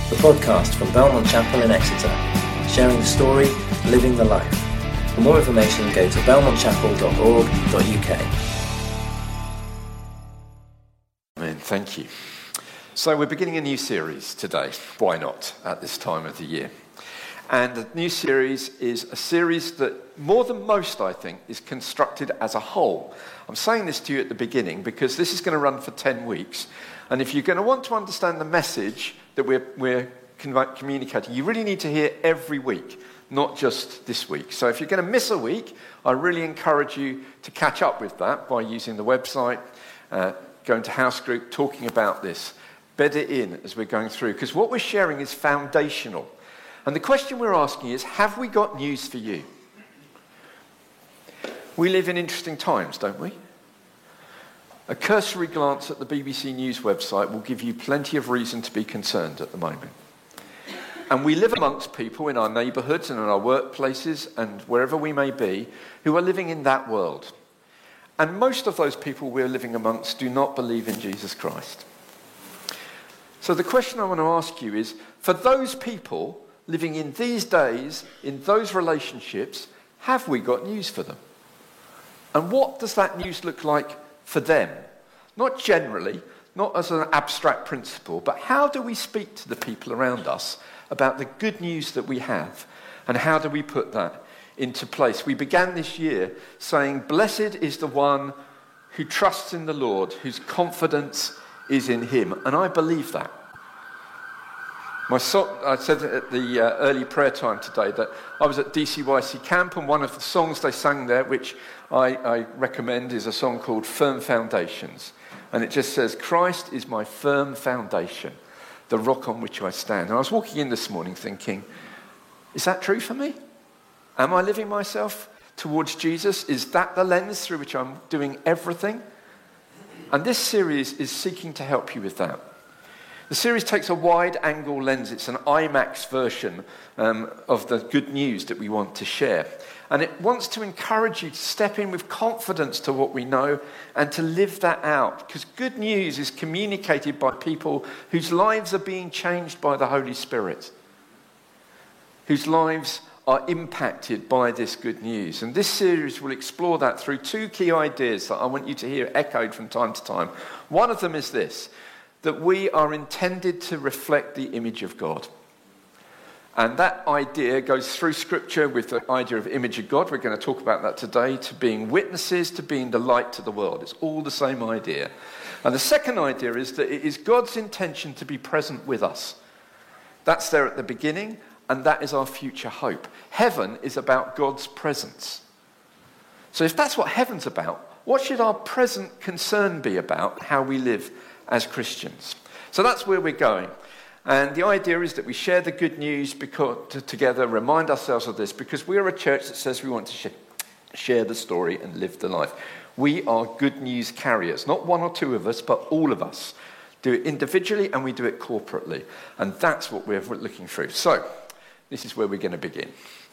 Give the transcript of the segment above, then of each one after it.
the podcast from Belmont Chapel in Exeter, sharing the story, living the life. For more information, go to belmontchapel.org.uk. Amen. Thank you. So we're beginning a new series today. Why not at this time of the year? And the new series is a series that, more than most, I think, is constructed as a whole. I'm saying this to you at the beginning because this is going to run for 10 weeks. And if you're going to want to understand the message that we're communicating, you really need to hear every week, not just this week. So if you're going to miss a week, I really encourage you to catch up with that by using the website, going to house group, talking about this. Bed it in as we're going through, because what we're sharing is foundational. And the question we're asking is, have we got news for you? We live in interesting times, don't we? A cursory glance at the BBC News website will give you plenty of reason to be concerned at the moment. And we live amongst people in our neighbourhoods and in our workplaces and wherever we may be who are living in that world. And most of those people we're living amongst do not believe in Jesus Christ. So the question I want to ask you is, for those people living in these days, in those relationships, have we got news for them? And what does that news look like for them? Not generally, not as an abstract principle, but how do we speak to the people around us about the good news that we have? And how do we put that into place? We began this year saying, "Blessed is the one who trusts in the Lord, whose confidence is in him." And I believe that. I said at the early prayer time today that I was at DCYC camp, and one of the songs they sang there, which I recommend, is a song called Firm Foundations. And it just says, "Christ is my firm foundation, the rock on which I stand." And I was walking in this morning thinking, is that true for me? Am I living myself towards Jesus? Is that the lens through which I'm doing everything? And this series is seeking to help you with that. The series takes a wide-angle lens. It's an IMAX version of the good news that we want to share. And it wants to encourage you to step in with confidence to what we know and to live that out. Because good news is communicated by people whose lives are being changed by the Holy Spirit, whose lives are impacted by this good news. And this series will explore that through two key ideas that I want you to hear echoed from time to time. One of them is this: that we are intended to reflect the image of God. And that idea goes through Scripture with the idea of image of God. We're going to talk about that today, to being witnesses, to being the light to the world. It's all the same idea. And the second idea is that it is God's intention to be present with us. That's there at the beginning, and that is our future hope. Heaven is about God's presence. So if that's what heaven's about, what should our present concern be about how we live as Christians? So that's where we're going. And the idea is that we share the good news together, remind ourselves of this, because we are a church that says we want to share the story and live the life. We are good news carriers, not one or two of us, but all of us. Do it individually and we do it corporately. And that's what we're looking through. So this is where we're going to begin.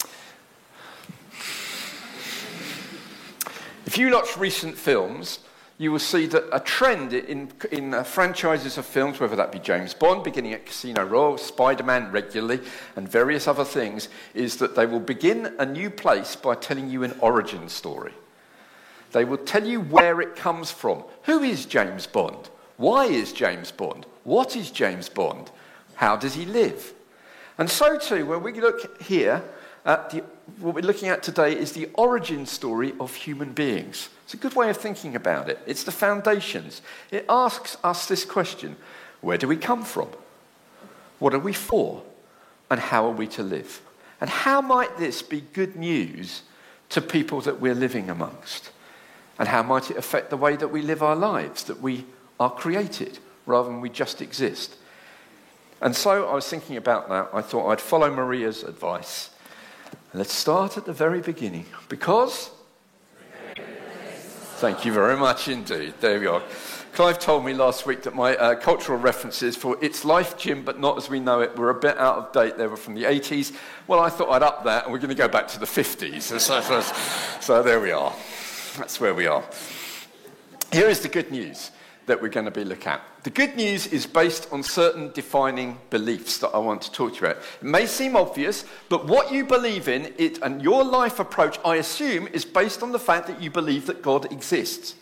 If you watch recent films, you will see that a trend in franchises of films, whether that be James Bond, beginning at Casino Royale, Spider-Man regularly, and various other things, is that they will begin a new place by telling you an origin story. They will tell you where it comes from. Who is James Bond? Why is James Bond? What is James Bond? How does he live? And so too, when we look here, what we're looking at today is the origin story of human beings. It's a good way of thinking about it. It's the foundations. It asks us this question: where do we come from? What are we for? And how are we to live? And how might this be good news to people that we're living amongst? And how might it affect the way that we live our lives, that we are created rather than we just exist? And so I was thinking about that. I thought I'd follow Maria's advice. Let's start at the very beginning, because... Thank you very much indeed. There we are. Clive told me last week that my cultural references for It's Life, Jim, but Not As We Know It were a bit out of date. They were from the 80s. Well, I thought I'd up that, and we're going to go back to the 50s. So there we are. That's where we are. Here is the good news. that we're going to be looking at. The good news is based on certain defining beliefs that I want to talk to you about. It may seem obvious, but what you believe in, it and your life approach, I assume, is based on the fact that you believe that God exists.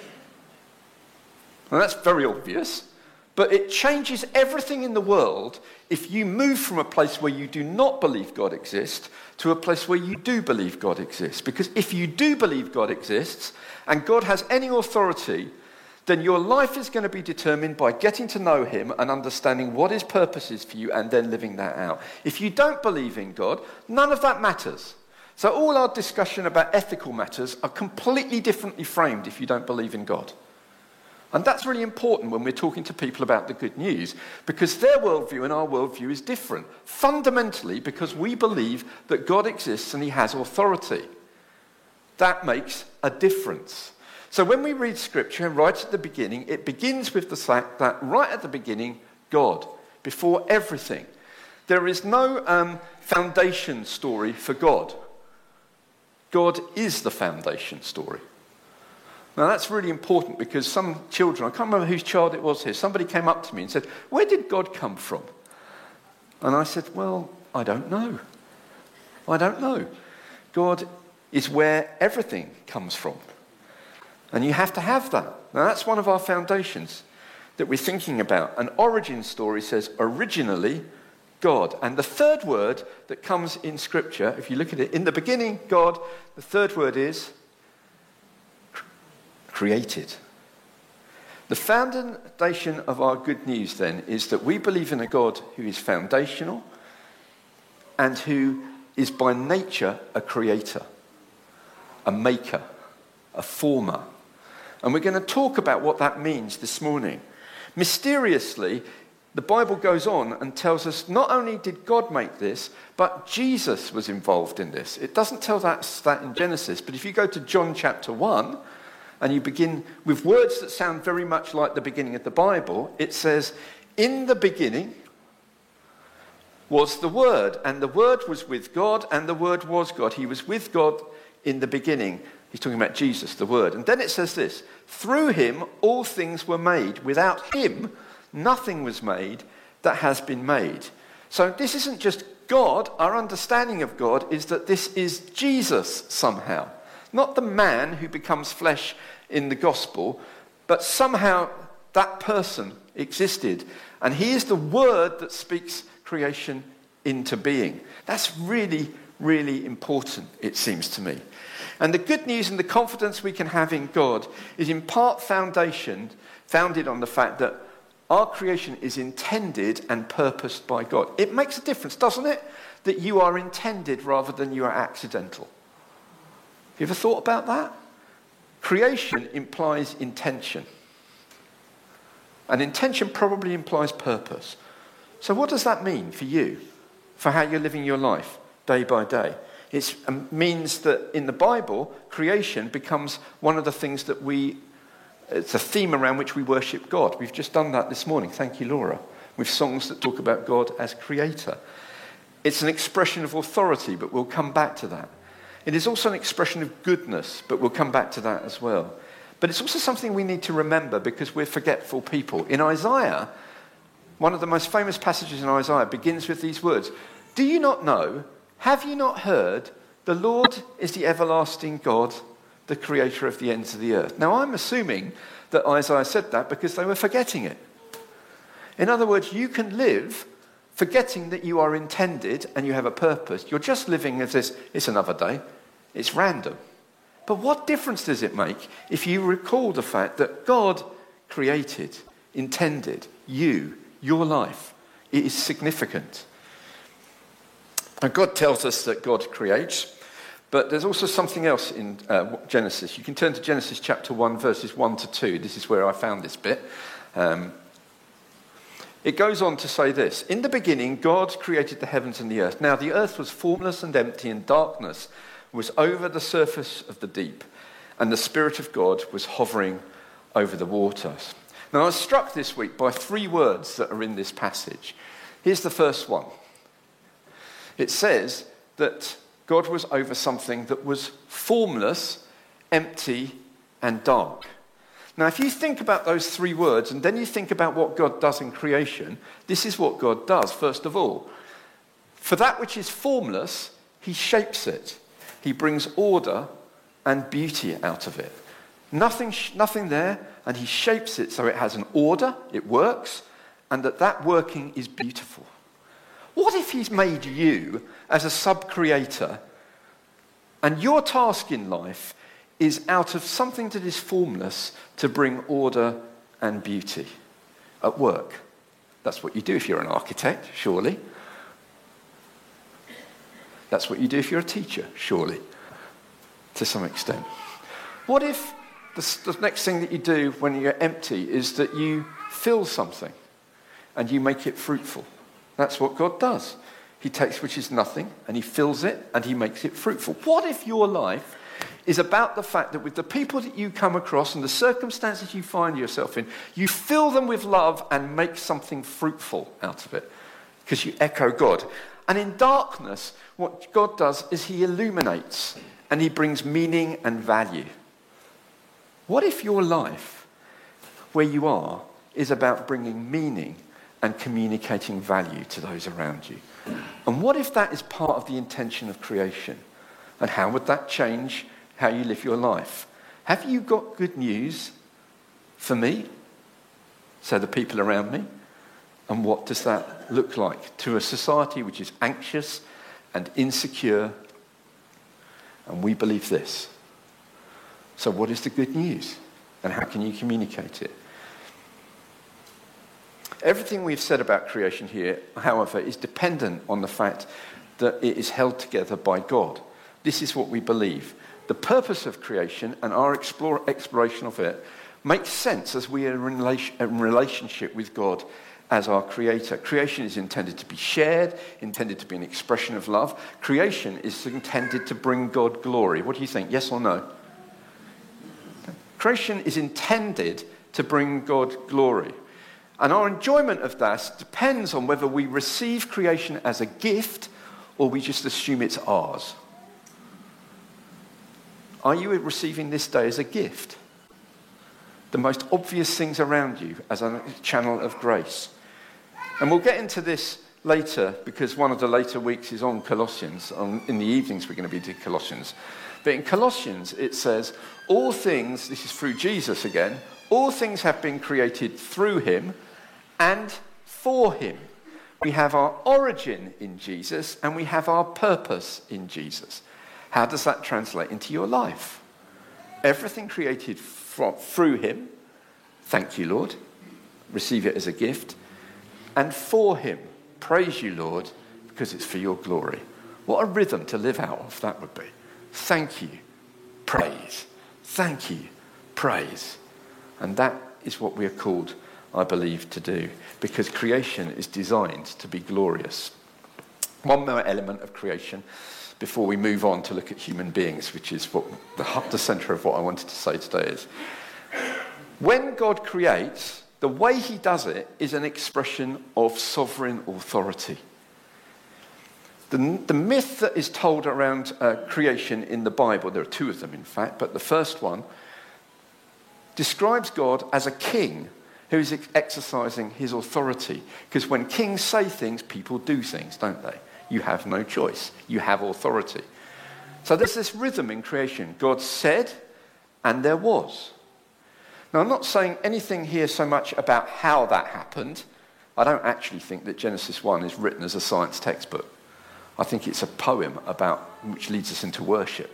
Now that's very obvious, but it changes everything in the world if you move from a place where you do not believe God exists to a place where you do believe God exists. Because if you do believe God exists and God has any authority, then your life is going to be determined by getting to know him and understanding what his purpose is for you and then living that out. If you don't believe in God, none of that matters. So all our discussion about ethical matters are completely differently framed if you don't believe in God. And that's really important when we're talking to people about the good news, because their worldview and our worldview is different, fundamentally because we believe that God exists and he has authority. That makes a difference. So when we read Scripture right at the beginning, it begins with the fact that right at the beginning, God, before everything. There is no foundation story for God. God is the foundation story. Now that's really important because some children, I can't remember whose child it was here, somebody came up to me and said, "Where did God come from?" And I said, "Well, I don't know. I don't know. God is where everything comes from. And you have to have that." Now that's one of our foundations that we're thinking about. An origin story says originally God. And the third word that comes in Scripture, if you look at it, in the beginning, God, the third word is created. The foundation of our good news then is that we believe in a God who is foundational and who is by nature a creator, a maker, a former. And we're going to talk about what that means this morning. Mysteriously, the Bible goes on and tells us not only did God make this, but Jesus was involved in this. It doesn't tell us that in Genesis, but if you go to John chapter 1, and you begin with words that sound very much like the beginning of the Bible, it says, "In the beginning was the Word, and the Word was with God, and the Word was God." He was with God in the beginning. He's talking about Jesus, the Word. And then it says this, "Through him all things were made. Without him nothing was made that has been made." So this isn't just God. Our understanding of God is that this is Jesus somehow. Not the man who becomes flesh in the gospel, but somehow that person existed. And he is the Word that speaks creation into being. That's really, really important, it seems to me. And the good news and the confidence we can have in God is in part founded on the fact that our creation is intended and purposed by God. It makes a difference, doesn't it? That you are intended rather than you are accidental. You ever thought about that? Creation implies intention. And intention probably implies purpose. So what does that mean for you? For how you're living your life day by day? It means that in the Bible, creation becomes one of the things that it's a theme around which we worship God. We've just done that this morning. Thank you, Laura. With songs that talk about God as creator. It's an expression of authority, but we'll come back to that. It is also an expression of goodness, but we'll come back to that as well. But it's also something we need to remember because we're forgetful people. In Isaiah, one of the most famous passages in Isaiah begins with these words, "Do you not know, have you not heard, the Lord is the everlasting God, the creator of the ends of the earth." Now I'm assuming that Isaiah said that because they were forgetting it. In other words, you can live forgetting that you are intended and you have a purpose. You're just living as this, it's another day. It's random. But what difference does it make if you recall the fact that God created, intended you, your life? It is significant. And God tells us that God creates, but there's also something else in Genesis. You can turn to Genesis chapter 1, verses 1 to 2. This is where I found this bit. It goes on to say this, "In the beginning, God created the heavens and the earth. Now the earth was formless and empty, and darkness was over the surface of the deep, and the Spirit of God was hovering over the waters." Now I was struck this week by 3 words that are in this passage. Here's the first one. It says that God was over something that was formless, empty, and dark. Now, if you think about those three words and then you think about what God does in creation, this is what God does, first of all. For that which is formless, he shapes it. He brings order and beauty out of it. Nothing there, and he shapes it so it has an order, it works, and that working is beautiful. What if he's made you as a sub-creator, and your task in life is out of something that is formless to bring order and beauty at work? That's what you do if you're an architect, surely. That's what you do if you're a teacher, surely, to some extent. What if the next thing that you do when you're empty is that you fill something and you make it fruitful? That's what God does. He takes which is nothing and he fills it and he makes it fruitful. What if your life is about the fact that with the people that you come across and the circumstances you find yourself in, you fill them with love and make something fruitful out of it because you echo God. And in darkness, what God does is he illuminates and he brings meaning and value. What if your life, where you are, is about bringing meaning and communicating value to those around you? And what if that is part of the intention of creation? And how would that change how you live your life? Have you got good news for me? So the people around me? And what does that look like to a society which is anxious and insecure? And we believe this. So what is the good news? And how can you communicate it? Everything we've said about creation here, however, is dependent on the fact that it is held together by God. This is what we believe. The purpose of creation and our exploration of it makes sense as we are in relationship with God as our creator. Creation is intended to be shared, intended to be an expression of love. Creation is intended to bring God glory. What do you think? Yes or no? Creation is intended to bring God glory. And our enjoyment of that depends on whether we receive creation as a gift or we just assume it's ours. Are you receiving this day as a gift? The most obvious things around you as a channel of grace. And we'll get into this later because one of the later weeks is on Colossians. In the evenings we're going to be doing Colossians. But in Colossians it says, all things, this is through Jesus again, all things have been created through him and for him. We have our origin in Jesus and we have our purpose in Jesus. How does that translate into your life? Everything created through him, thank you, Lord, receive it as a gift, and for him, praise you, Lord, because it's for your glory. What a rhythm to live out of that would be. Thank you, praise. Thank you, praise. And that is what we are called, I believe, to do, because creation is designed to be glorious. One more element of creation before we move on to look at human beings, which is what the centre of what I wanted to say today is. When God creates, the way he does it is an expression of sovereign authority. The myth that is told around creation in the Bible, there are two of them in fact, but the first one describes God as a king who is exercising his authority. Because when kings say things, people do things, don't they? You have no choice. You have authority. So there's this rhythm in creation. God said, and there was. Now, I'm not saying anything here so much about how that happened. I don't actually think that Genesis 1 is written as a science textbook. I think it's a poem about which leads us into worship.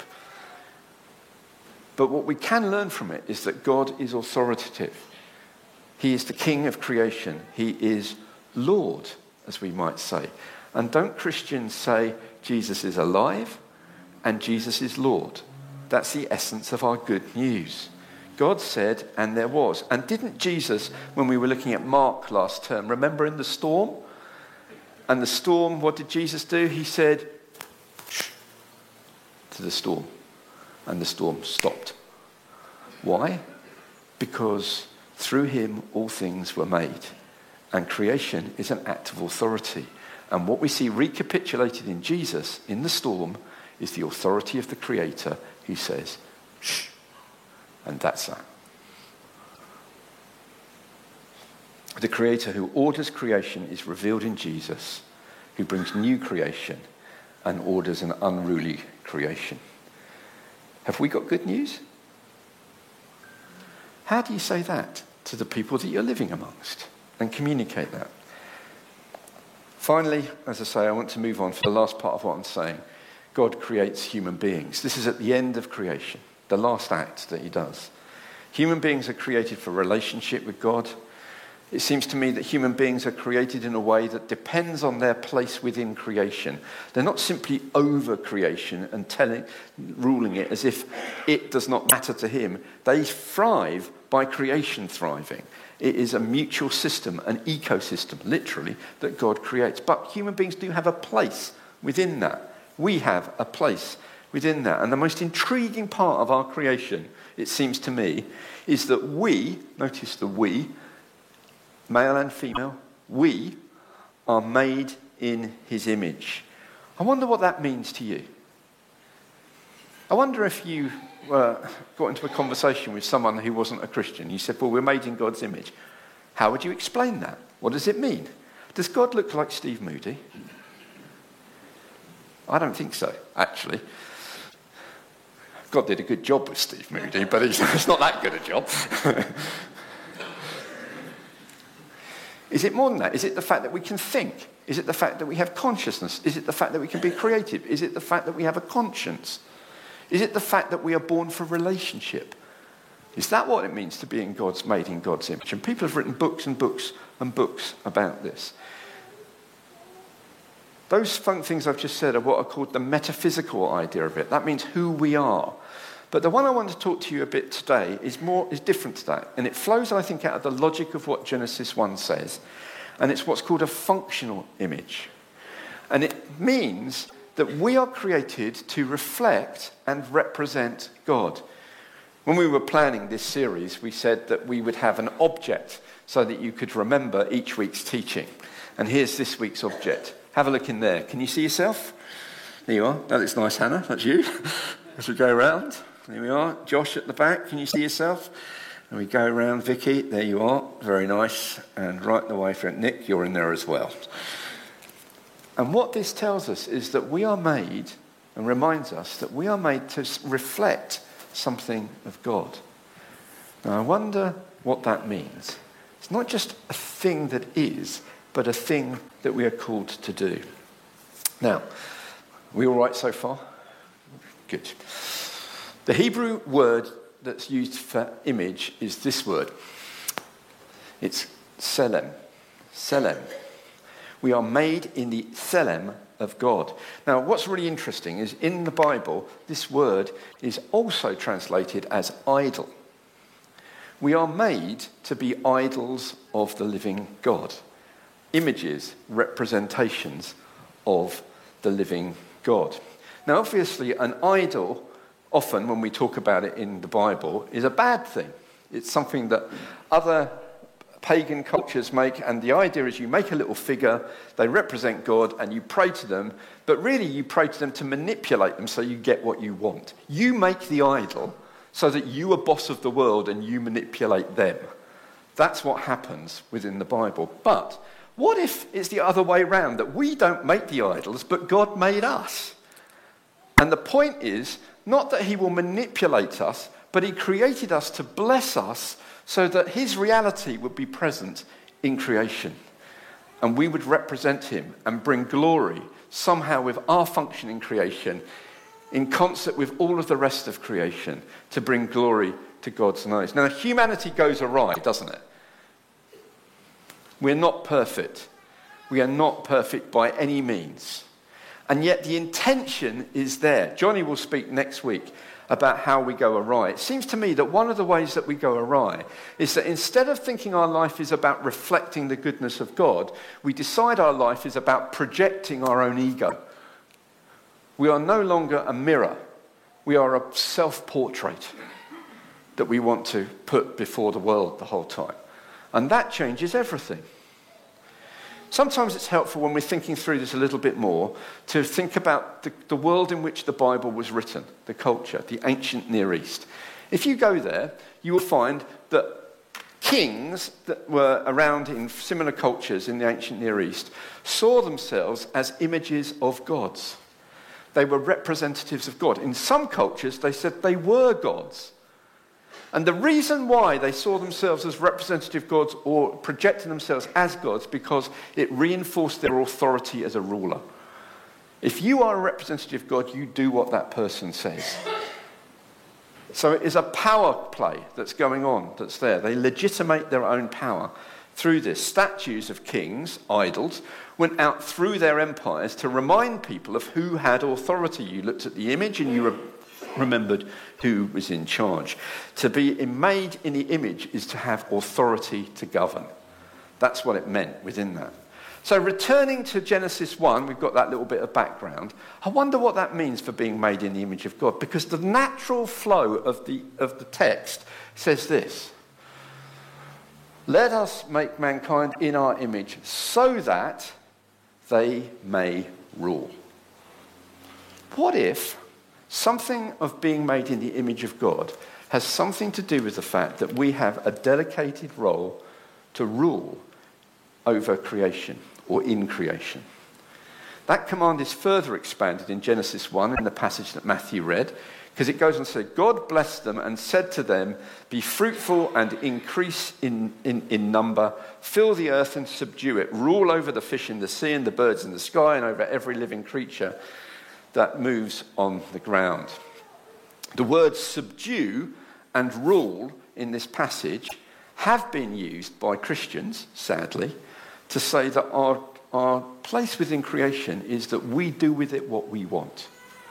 But what we can learn from it is that God is authoritative. He is the king of creation. He is Lord, as we might say. And don't Christians say Jesus is alive and Jesus is Lord? That's the essence of our good news. God said, and there was. And didn't Jesus, when we were looking at Mark last term, remember in the storm? And the storm, what did Jesus do? He said, shh, to the storm. And the storm stopped. Why? Because through him all things were made. And creation is an act of authority. And what we see recapitulated in Jesus, in the storm, is the authority of the Creator who says, shh. And that's that. The creator who orders creation is revealed in Jesus, who brings new creation and orders an unruly creation. Have we got good news? How do you say that to the people that you're living amongst and communicate that? Finally, as I say, I want to move on for the last part of what I'm saying. God creates human beings. This is at the end of creation, the last act that he does. Human beings are created for relationship with God. It seems to me that human beings are created in a way that depends on their place within creation. They're not simply over creation and ruling it as if it does not matter to him. They thrive by creation thriving. It is a mutual system, an ecosystem, literally, that God creates. But human beings do have a place within that. We have a place within that. And the most intriguing part of our creation, it seems to me, is that we, notice the we, male and female, we are made in his image. I wonder what that means to you. I wonder if you got into a conversation with someone who wasn't a Christian. You said, well, we're made in God's image. How would you explain that? What does it mean? Does God look like Steve Moody? I don't think so, actually. God did a good job with Steve Moody, but it's not that good a job. Is it more than that? Is it the fact that we can think? Is it the fact that we have consciousness? Is it the fact that we can be creative? Is it the fact that we have a conscience? Is it the fact that we are born for relationship? Is that what it means to be made in God's image? And people have written books and books and books about this. Those things I've just said are what are called the metaphysical idea of it. That means who we are. But the one I want to talk to you a bit today is different to that. And it flows, I think, out of the logic of what Genesis 1 says. And it's what's called a functional image. And it means that we are created to reflect and represent God. When we were planning this series, we said that we would have an object so that you could remember each week's teaching. And here's this week's object. Have a look in there. Can you see yourself? There you are. That looks nice, Hannah. That's you. As we go around. There we are. Josh at the back. Can you see yourself? And we go around. Vicky, there you are. Very nice. And right the way for Nick, you're in there as well. And what this tells us is that we are made, and reminds us that we are made to reflect something of God. Now I wonder what that means. It's not just a thing that is, but a thing that we are called to do. Now, are we all right so far? Good. The Hebrew word that's used for image is this word. It's Tselem. Tselem. We are made in the Tselem of God. Now, what's really interesting is in the Bible, this word is also translated as idol. We are made to be idols of the living God. Images, representations of the living God. Now, obviously, an idol, often when we talk about it in the Bible, is a bad thing. It's something that other pagan cultures make, and the idea is you make a little figure, they represent God, and you pray to them, but really you pray to them to manipulate them so you get what you want. You make the idol so that you are boss of the world and you manipulate them. That's what happens within the Bible. But what if it's the other way around, that we don't make the idols, but God made us? And the point is, not that he will manipulate us, but he created us to bless us so that his reality would be present in creation. And we would represent him and bring glory somehow with our function in creation, in concert with all of the rest of creation, to bring glory to God's name. Now, humanity goes awry, doesn't it? We're not perfect. We are not perfect by any means. And yet the intention is there. Johnny will speak next week about how we go awry. It seems to me that one of the ways that we go awry is that instead of thinking our life is about reflecting the goodness of God, we decide our life is about projecting our own ego. We are no longer a mirror. We are a self-portrait that we want to put before the world the whole time. And that changes everything. Sometimes it's helpful when we're thinking through this a little bit more to think about the world in which the Bible was written, the culture, the ancient Near East. If you go there, you will find that Kings that were around in similar cultures in the ancient Near East saw themselves as images of gods. They were representatives of God. In some cultures, they said they were gods. And the reason why they saw themselves as representative gods or projecting themselves as gods, because it reinforced their authority as a ruler. If you are a representative God, you do what that person says. So it is a power play that's going on, that's there. They legitimate their own power through this. Statues of kings, idols, went out through their empires to remind people of who had authority. You looked at the image and you remembered who was in charge. To be made in the image is to have authority to govern. That's what it meant within that. So returning to Genesis 1, we've got that little bit of background. I wonder what that means for being made in the image of God, because the natural flow of the text says this: let us make mankind in our image so that they may rule. What if something of being made in the image of God has something to do with the fact that we have a dedicated role to rule over creation or in creation? That command is further expanded in Genesis 1 in the passage that Matthew read, because it goes on to say, God blessed them and said to them, be fruitful and increase in number, fill the earth and subdue it, rule over the fish in the sea and the birds in the sky and over every living creature that moves on the ground. The words subdue and rule in this passage have been used by Christians, sadly, to say that our place within creation is that we do with it what we want.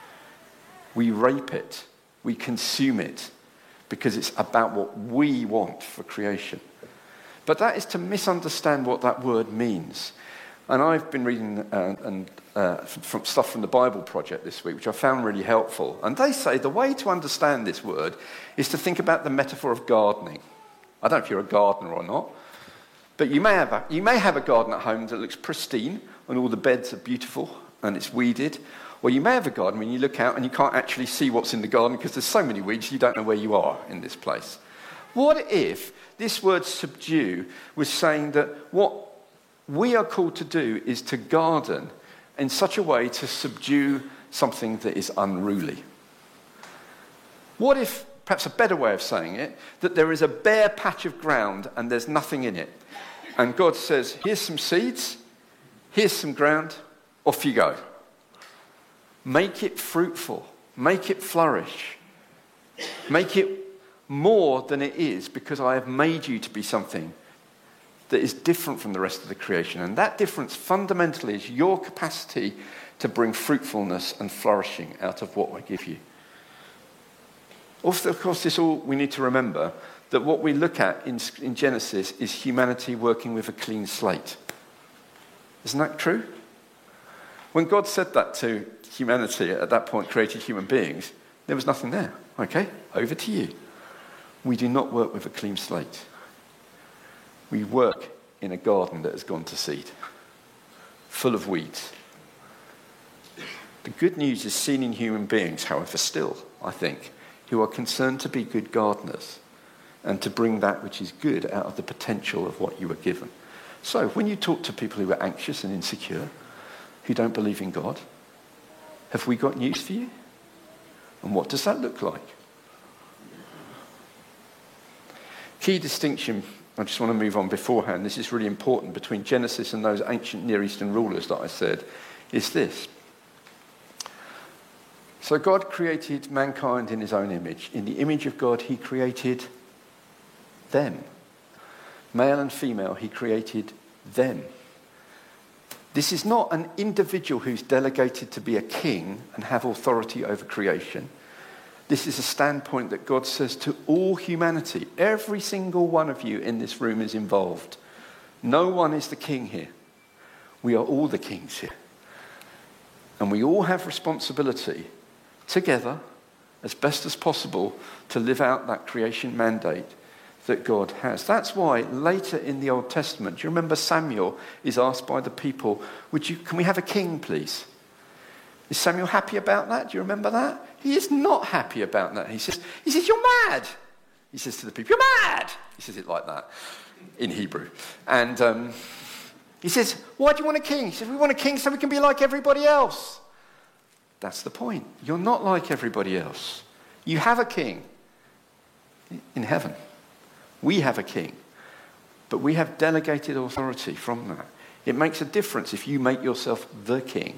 We rape it, we consume it, because it's about what we want for creation. But that is to misunderstand what that word means. And I've been reading from stuff from the Bible Project this week, which I found really helpful. And they say the way to understand this word is to think about the metaphor of gardening. I don't know if you're a gardener or not, but you may have a garden at home that looks pristine and all the beds are beautiful and it's weeded. Or you may have a garden when you look out and you can't actually see what's in the garden because there's so many weeds you don't know where you are in this place. What if this word subdue was saying that what we are called to do is to garden in such a way to subdue something that is unruly? What if, perhaps a better way of saying it, that there is a bare patch of ground and there's nothing in it, and God says, here's some seeds, here's some ground, off you go. Make it fruitful, make it flourish, make it more than it is, because I have made you to be something that is different from the rest of the creation. And that difference fundamentally is your capacity to bring fruitfulness and flourishing out of what I give you. Also, of course, this all we need to remember that what we look at in Genesis is humanity working with a clean slate. Isn't that true? When God said that to humanity at that point, created human beings, there was nothing there. Okay, over to you. We do not work with a clean slate. We work in a garden that has gone to seed, full of weeds. The good news is seen in human beings, however, still, I think, who are concerned to be good gardeners and to bring that which is good out of the potential of what you were given. So when you talk to people who are anxious and insecure, who don't believe in God, have we got news for you? And what does that look like? Key distinction, I just want to move on beforehand, this is really important, between Genesis and those ancient Near Eastern rulers that I said, is this. So God created mankind in his own image. In the image of God, he created them. Male and female, he created them. This is not an individual who's delegated to be a king and have authority over creation. This is a standpoint that God says to all humanity. Every single one of you in this room is involved. No one is the king here. We are all the kings here. And we all have responsibility together, as best as possible, to live out that creation mandate that God has. That's why later in the Old Testament, do you remember Samuel is asked by the people, can we have a king, please? Is Samuel happy about that? Do you remember that? He is not happy about that. He says, you're mad. He says to the people, "You're mad!" He says it like that in Hebrew. And he says, "Why do you want a king?" He says, "We want a king so we can be like everybody else." That's the point. You're not like everybody else. You have a king in heaven. We have a king. But we have delegated authority from that. It makes a difference if you make yourself the king.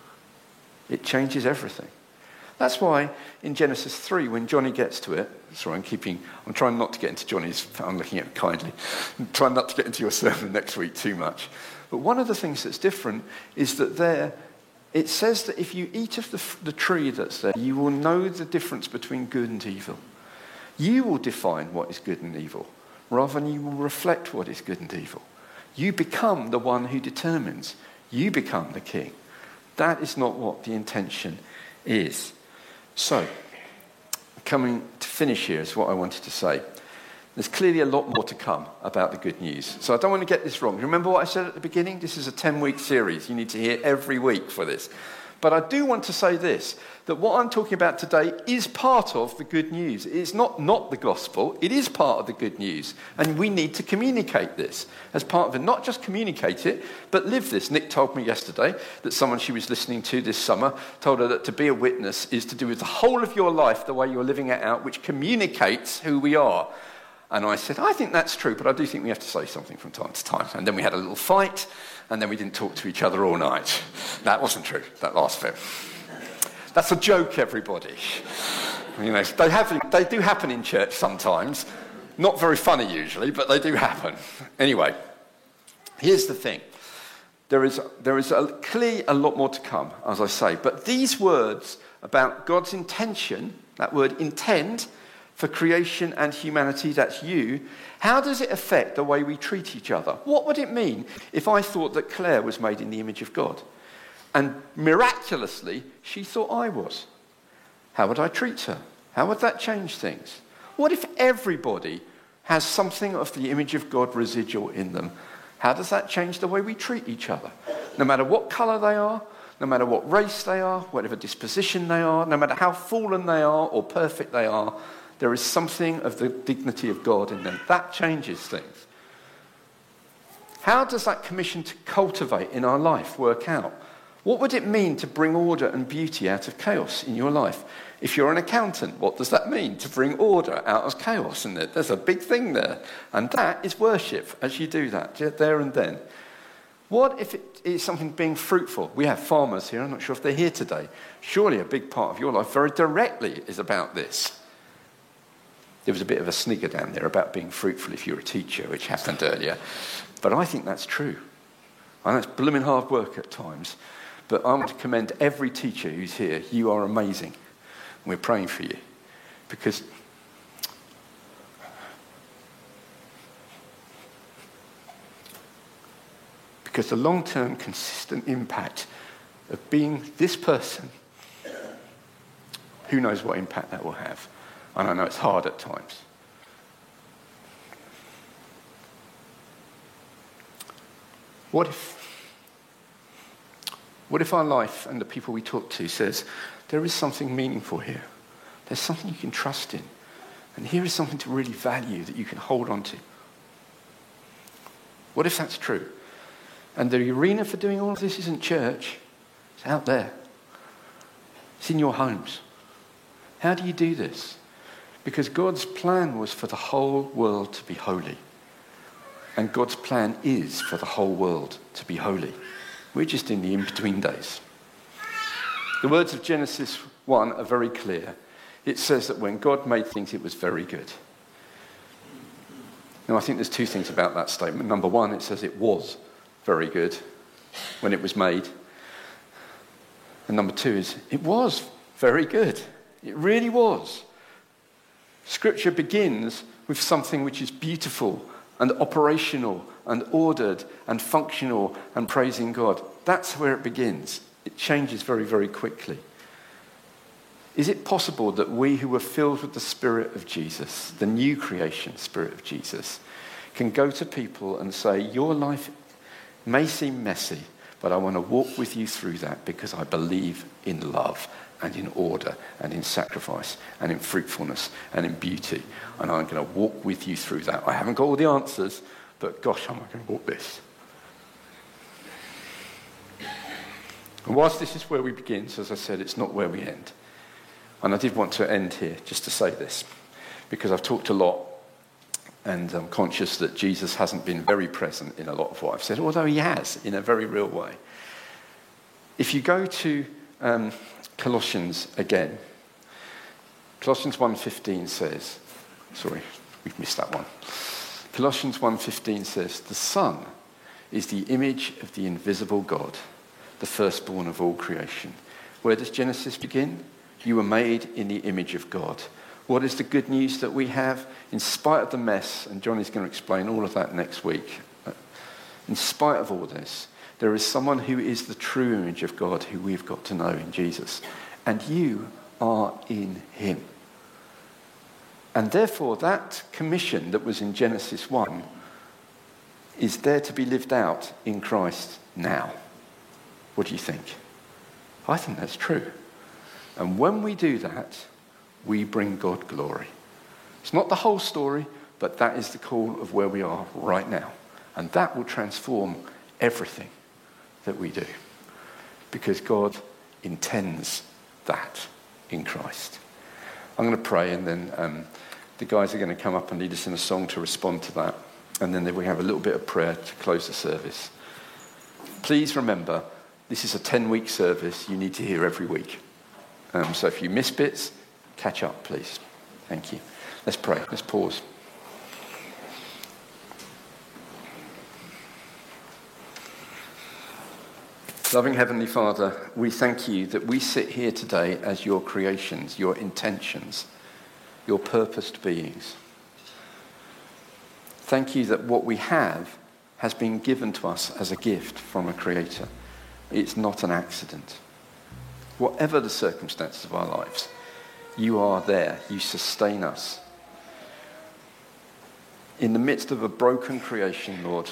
It changes everything. That's why in Genesis 3, when Johnny gets to it, sorry, I'm trying not to get into Johnny's, I'm looking at it kindly. I'm trying not to get into your sermon next week too much. But one of the things that's different is that it says that if you eat of the tree that's there, you will know the difference between good and evil. You will define what is good and evil, rather than you will reflect what is good and evil. You become the one who determines. You become the king. That is not what the intention is. So, coming to finish here is what I wanted to say. There's clearly a lot more to come about the good news. So I don't want to get this wrong. Remember what I said at the beginning? This is a 10-week series. You need to hear every week for this. But I do want to say this, that what I'm talking about today is part of the good news. It's not the gospel. It is part of the good news. And we need to communicate this as part of it. Not just communicate it, but live this. Nick told me yesterday that someone she was listening to this summer told her that to be a witness is to do with the whole of your life, the way you're living it out, which communicates who we are. And I said, I think that's true, but I do think we have to say something from time to time. And then we had a little fight, and then we didn't talk to each other all night. That wasn't true, that last bit. That's a joke, everybody. You know, they do happen in church sometimes. Not very funny usually, but they do happen. Anyway, here's the thing. There is clearly a lot more to come, as I say. But these words about God's intention, that word intend, for creation and humanity, that's you, how does it affect the way we treat each other? What would it mean if I thought that Claire was made in the image of God? And miraculously, she thought I was. How would I treat her? How would that change things? What if everybody has something of the image of God residual in them? How does that change the way we treat each other? No matter what colour they are, no matter what race they are, whatever disposition they are, no matter how fallen they are or perfect they are, there is something of the dignity of God in them. That changes things. How does that commission to cultivate in our life work out? What would it mean to bring order and beauty out of chaos in your life? If you're an accountant, what does that mean to bring order out of chaos? And there's a big thing there. And that is worship as you do that, there and then. What if it is something being fruitful? We have farmers here. I'm not sure if they're here today. Surely a big part of your life very directly is about this. There was a bit of a snigger down there about being fruitful if you're a teacher, which happened earlier. But I think that's true. I know it's blooming hard work at times, but I want to commend every teacher who's here. You are amazing. We're praying for you. Because the long-term consistent impact of being this person, who knows what impact that will have. And I know it's hard at times. What if our life and the people we talk to says, there is something meaningful here. There's something you can trust in. And here is something to really value that you can hold on to. What if that's true? And the arena for doing all of this isn't church. It's out there. It's in your homes. How do you do this? Because God's plan was for the whole world to be holy. And God's plan is for the whole world to be holy. We're just in the in-between days. The words of Genesis 1 are very clear. It says that when God made things, it was very good. Now, I think there's two things about that statement. Number one, it says it was very good when it was made. And number two is, it was very good. It really was. Scripture begins with something which is beautiful and operational and ordered and functional and praising God. That's where it begins. It changes very, very quickly. Is it possible that we who were filled with the Spirit of Jesus, the new creation Spirit of Jesus, can go to people and say, your life may seem messy, But I want to walk with you through that because I believe in love and in order and in sacrifice and in fruitfulness and in beauty. And I'm going to walk with you through that. I haven't got all the answers, but gosh, I'm going to walk this. And whilst this is where we begin, so as I said, it's not where we end. And I did want to end here just to say this, because I've talked a lot and I'm conscious that Jesus hasn't been very present in a lot of what I've said, although he has in a very real way. If you go to Colossians again, Colossians 1:15 says, sorry, we've missed that one. Colossians 1:15 says, the Son is the image of the invisible God, the firstborn of all creation. Where does Genesis begin? You were made in the image of God. What is the good news that we have? In spite of the mess, and Johnny's going to explain all of that next week, in spite of all this, there is someone who is the true image of God who we've got to know in Jesus. And you are in him. And therefore, that commission that was in Genesis 1 is there to be lived out in Christ now. What do you think? I think that's true. And when we do that, we bring God glory. It's not the whole story, but that is the call of where we are right now. And that will transform everything that we do. Because God intends that in Christ. I'm going to pray, and then the guys are going to come up and lead us in a song to respond to that. And then we have a little bit of prayer to close the service. Please remember, this is a 10-week service you need to hear every week. So if you miss bits, catch up, please. Thank you. Let's pray. Let's pause. Loving Heavenly Father, we thank you that we sit here today as your creations, your intentions, your purposed beings. Thank you that what we have has been given to us as a gift from a creator. It's not an accident. Whatever the circumstances of our lives, you are there. You sustain us. In the midst of a broken creation, Lord,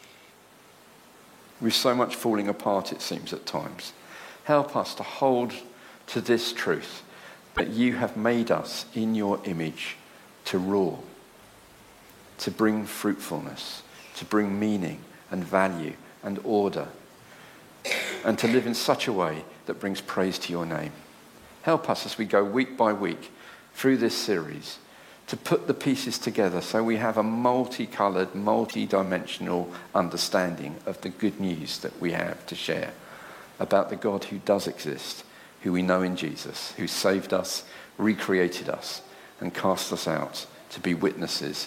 with so much falling apart, it seems at times, help us to hold to this truth that you have made us in your image to rule, to bring fruitfulness, to bring meaning and value and order, and to live in such a way that brings praise to your name. Help us as we go week by week through this series to put the pieces together so we have a multicoloured, multi-dimensional understanding of the good news that we have to share about the God who does exist, who we know in Jesus, who saved us, recreated us, and cast us out to be witnesses.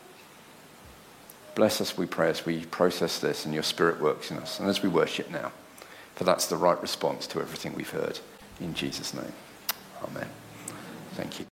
Bless us, we pray, as we process this and your Spirit works in us, and as we worship now. For that's the right response to everything we've heard. In Jesus' name. Amen. Thank you.